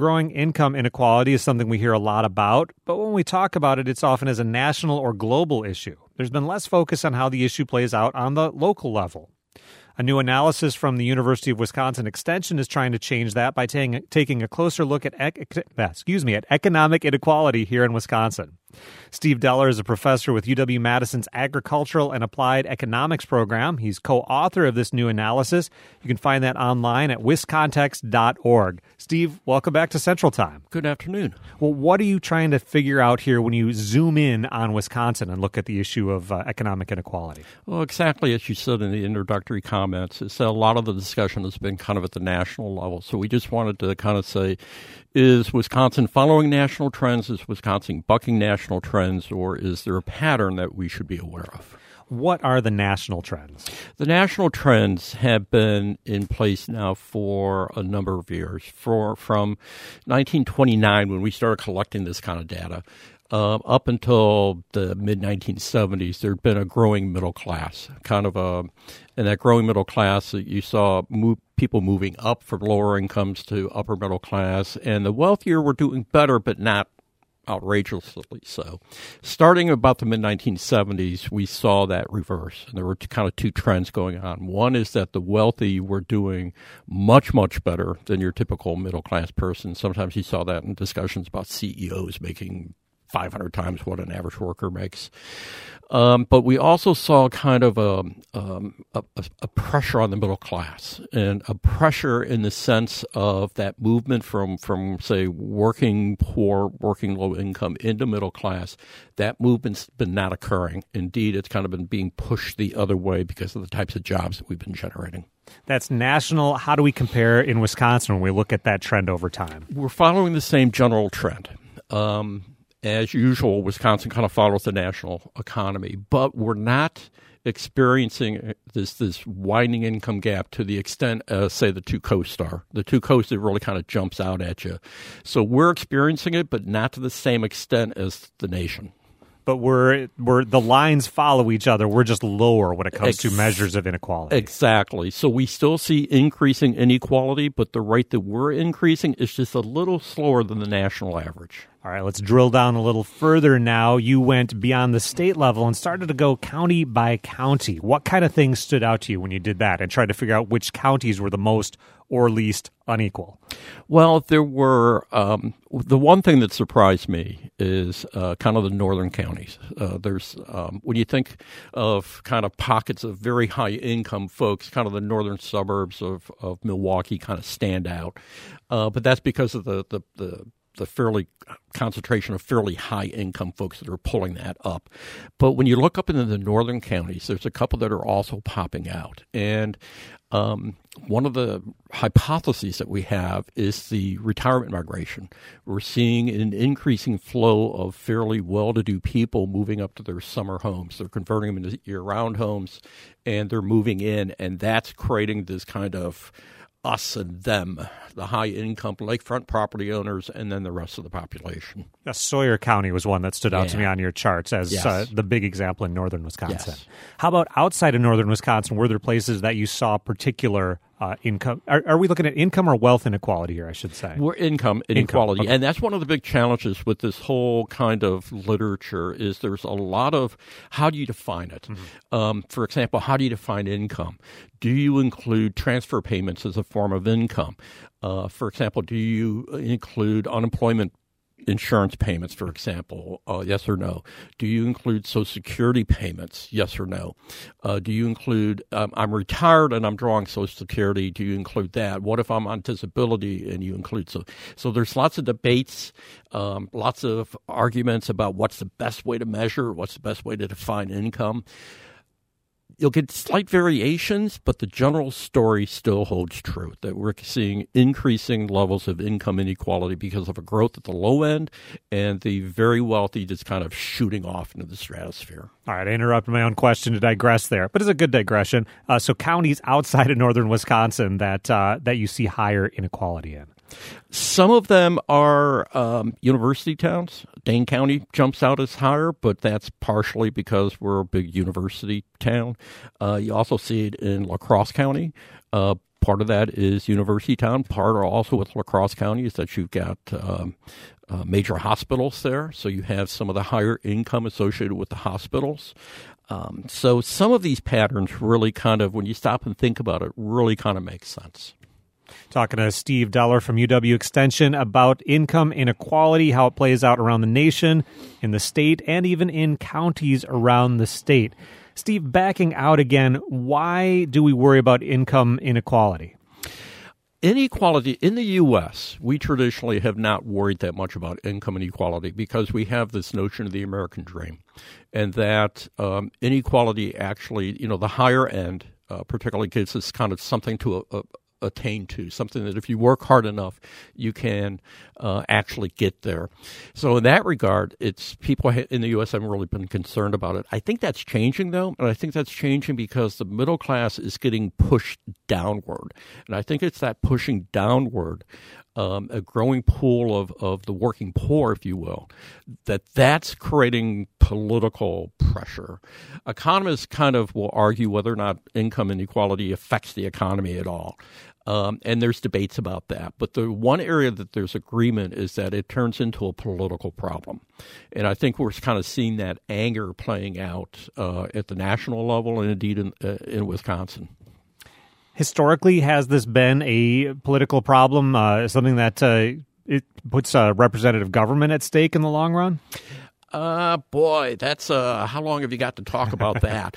growing income inequality is something we hear a lot about, but when we talk about it, it's often as a national or global issue. There's been less focus on how the issue plays out on the local level. A new analysis from the University of Wisconsin Extension is trying to change that by taking a closer look at economic inequality here in Wisconsin. Steve Deller is a professor with UW-Madison's Agricultural and Applied Economics program. He's co-author of this new analysis. You can find that online at wiscontext.org. Steve, welcome back to Central Time. Good afternoon. Well, what are you trying to figure out here when you zoom in on Wisconsin and look at the issue of economic inequality? Well, exactly as you said in the introductory comments, is that a lot of the discussion has been kind of at the national level. So we just wanted to kind of say, is Wisconsin following national trends? Is Wisconsin bucking national trends? Or is there a pattern that we should be aware of? What are the national trends? The national trends have been in place now for a number of years. From 1929, when we started collecting this kind of data, up until the mid-1970s, there had been a growing middle class, in that growing middle class, you saw people moving up from lower incomes to upper middle class, and the wealthier were doing better, but not outrageously so. Starting about the mid-1970s, we saw that reverse, and there were kind of two trends going on. One is that the wealthy were doing much, much better than your typical middle-class person. Sometimes you saw that in discussions about CEOs making 500 times what an average worker makes. But we also saw kind of a pressure on the middle class, and a pressure in the sense of that movement from say, working poor, working low income into middle class. That movement's been not occurring. Indeed, it's kind of been being pushed the other way because of the types of jobs that we've been generating. That's national. How do we compare in Wisconsin when we look at that trend over time? We're following the same general trend. As usual, Wisconsin kind of follows the national economy, but we're not experiencing this widening income gap to the extent, say, the two coasts are. The two coasts, it really kind of jumps out at you. So we're experiencing it, but not to the same extent as the nation. But we're the lines follow each other. We're just lower when it comes to measures of inequality. Exactly. So we still see increasing inequality, but the rate that we're increasing is just a little slower than the national average. All right, let's drill down a little further now. You went beyond the state level and started to go county by county. What kind of things stood out to you when you did that and tried to figure out which counties were the most or least unequal? Well, there were the one thing that surprised me is kind of the northern counties. There's when you think of kind of pockets of very high income folks, kind of the northern suburbs of Milwaukee kind of stand out. But that's because of the fairly concentration of fairly high income folks that are pulling that up. But when you look up into the northern counties, there's a couple that are also popping out. And one of the hypotheses that we have is the retirement migration. We're seeing an increasing flow of fairly well-to-do people moving up to their summer homes. They're converting them into year-round homes, and they're moving in, and that's creating this kind of us and them, the high-income lakefront property owners, and then the rest of the population. Sawyer County was one that stood out to me on your charts as the big example in northern Wisconsin. Yes. How about outside of northern Wisconsin? Were there places that you saw particular income? Are we looking at income or wealth inequality here, I should say? We're income inequality. Okay. And that's one of the big challenges with this whole kind of literature is there's a lot of how do you define it? Mm-hmm. For example, how do you define income? Do you include transfer payments as a form of income? For example, do you include unemployment insurance payments, for example? Yes or no? Do you include Social Security payments? Yes or no? Do you include, I'm retired and I'm drawing Social Security. Do you include that? What if I'm on disability and you include? So there's lots of debates, lots of arguments about what's the best way to measure, what's the best way to define income. You'll get slight variations, but the general story still holds true, that we're seeing increasing levels of income inequality because of a growth at the low end and the very wealthy just kind of shooting off into the stratosphere. All right, I interrupted my own question to digress there, but it's a good digression. So counties outside of northern Wisconsin that you see higher inequality in? Some of them are university towns. Dane County jumps out as higher, but that's partially because we're a big university town. You also see it in La Crosse County. Part of that is University Town. Part also with La Crosse County is that you've got major hospitals there, so you have some of the higher income associated with the hospitals. So some of these patterns really kind of, when you stop and think about it, really kind of make sense. Talking to Steve Deller from UW Extension about income inequality, how it plays out around the nation, in the state, and even in counties around the state. Steve, backing out again, why do we worry about income inequality? Inequality in the U.S., we traditionally have not worried that much about income inequality because we have this notion of the American dream, and that inequality actually, the higher end particularly gives us kind of something to attain to, something that if you work hard enough, you can actually get there. So in that regard, it's people in the U.S. haven't really been concerned about it. I think that's changing, though, and I think that's changing because the middle class is getting pushed downward. And I think it's that pushing downward, a growing pool of the working poor, if you will, that's creating political pressure. Economists kind of will argue whether or not income inequality affects the economy at all. And there's debates about that. But the one area that there's agreement is that it turns into a political problem. And I think we're kind of seeing that anger playing out at the national level and indeed in Wisconsin. Historically, has this been a political problem, something that it puts representative government at stake in the long run? Boy, that's how long have you got to talk about that?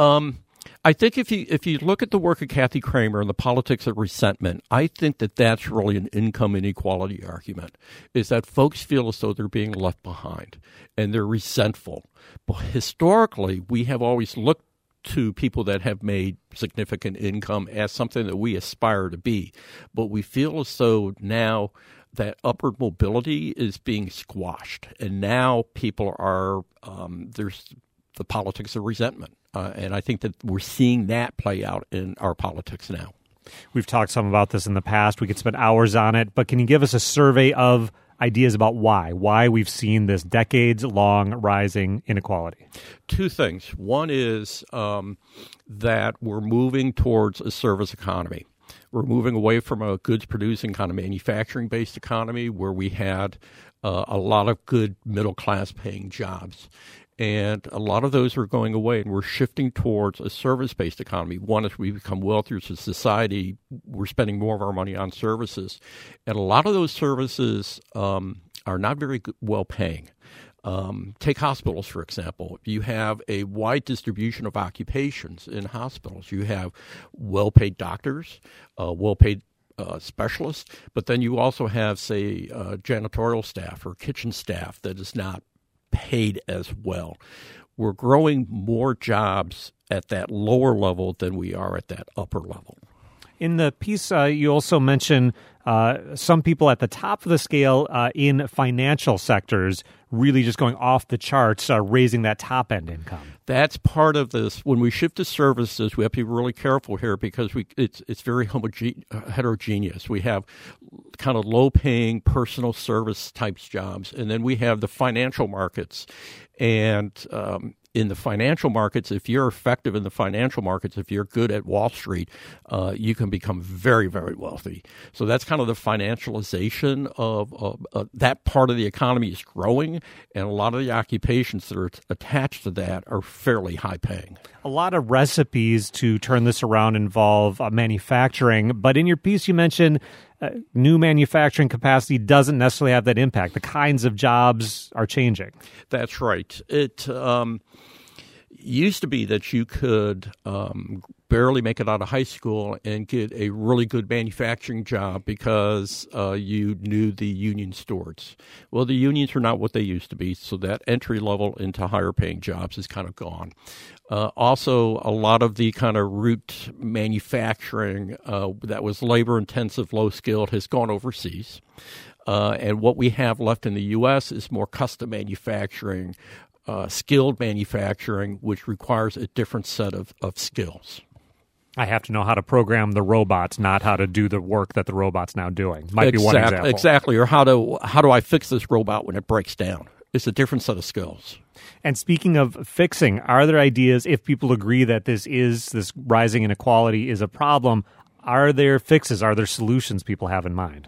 I think if you look at the work of Kathy Kramer and the politics of resentment, I think that's really an income inequality argument, is that folks feel as though they're being left behind and they're resentful. But historically, we have always looked to people that have made significant income as something that we aspire to be. But we feel as though now that upward mobility is being squashed. And now people are, there's the politics of resentment. And I think that we're seeing that play out in our politics now. We've talked some about this in the past. We could spend hours on it. But can you give us a survey of ideas about why we've seen this decades-long rising inequality? Two things. One is that we're moving towards a service economy. We're moving away from a goods-producing kind of manufacturing-based economy where we had a lot of good middle-class paying jobs. And a lot of those are going away, and we're shifting towards a service-based economy. One, as we become wealthier as a society, we're spending more of our money on services. And a lot of those services are not very well-paying. Take hospitals, for example. You have a wide distribution of occupations in hospitals. You have well-paid doctors, well-paid specialists, but then you also have, say, janitorial staff or kitchen staff that is not paid as well. We're growing more jobs at that lower level than we are at that upper level. In the piece, you also mention some people at the top of the scale in financial sectors really just going off the charts, raising that top-end income. That's part of this. When we shift to services, we have to be really careful here because it's very heterogeneous. We have kind of low-paying personal service types jobs, and then we have the financial markets. And in the financial markets, if you're effective in the financial markets, if you're good at Wall Street, you can become very, very wealthy. So that's kind of the financialization of that part of the economy is growing, and a lot of the occupations that are attached to that are fairly high paying. A lot of recipes to turn this around involve manufacturing, but in your piece you mentioned new manufacturing capacity doesn't necessarily have that impact. The kinds of jobs are changing. That's right. It used to be that you could barely make it out of high school and get a really good manufacturing job because you knew the union stewards. Well, the unions are not what they used to be, so that entry level into higher paying jobs is kind of gone. Also, a lot of the kind of route manufacturing that was labor-intensive, low-skilled, has gone overseas. And what we have left in the U.S. is more custom manufacturing, skilled manufacturing, which requires a different set of skills. I have to know how to program the robots, not how to do the work that the robot's now doing. Might be one example. Exactly, or how do I fix this robot when it breaks down? It's a different set of skills. And speaking of fixing, are there ideas, if people agree that this rising inequality is a problem, Are there fixes? Are there solutions people have in mind?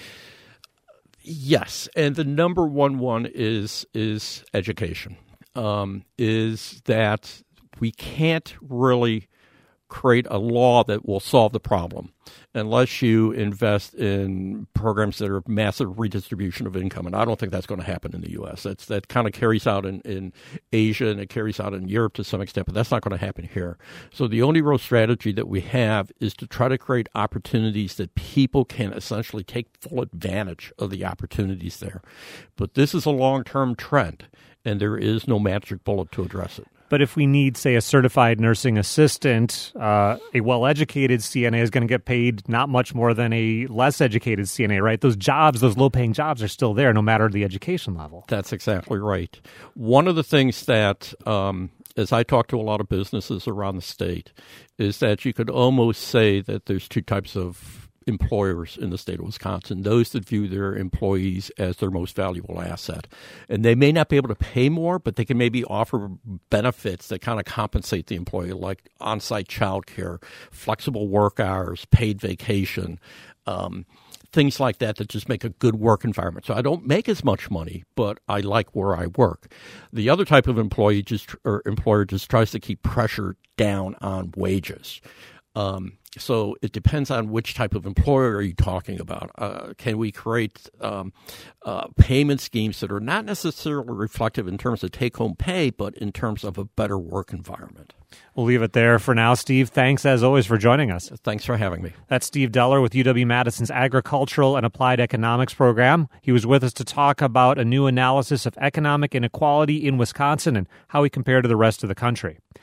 Yes, and the number one is education. Is that we can't really create a law that will solve the problem unless you invest in programs that are massive redistribution of income. And I don't think that's going to happen in the U.S. That kind of carries out in Asia and it carries out in Europe to some extent, but that's not going to happen here. So the only real strategy that we have is to try to create opportunities that people can essentially take full advantage of the opportunities there. But this is a long-term trend, and there is no magic bullet to address it. But if we need, say, a certified nursing assistant, a well-educated CNA is going to get paid not much more than a less educated CNA, right? Those jobs, those low-paying jobs are still there no matter the education level. That's exactly right. One of the things that, as I talk to a lot of businesses around the state, is that you could almost say that there's two types of employers in the state of Wisconsin, those that view their employees as their most valuable asset. And they may not be able to pay more, but they can maybe offer benefits that kind of compensate the employee, like on-site childcare, flexible work hours, paid vacation, things like that just make a good work environment. So I don't make as much money, but I like where I work. The other type of employer just tries to keep pressure down on wages. So it depends on which type of employer are you talking about. Can we create payment schemes that are not necessarily reflective in terms of take-home pay, but in terms of a better work environment? We'll leave it there for now. Steve, thanks as always for joining us. Thanks for having me. That's Steve Deller with UW-Madison's Agricultural and Applied Economics program. He was with us to talk about a new analysis of economic inequality in Wisconsin and how we compare to the rest of the country.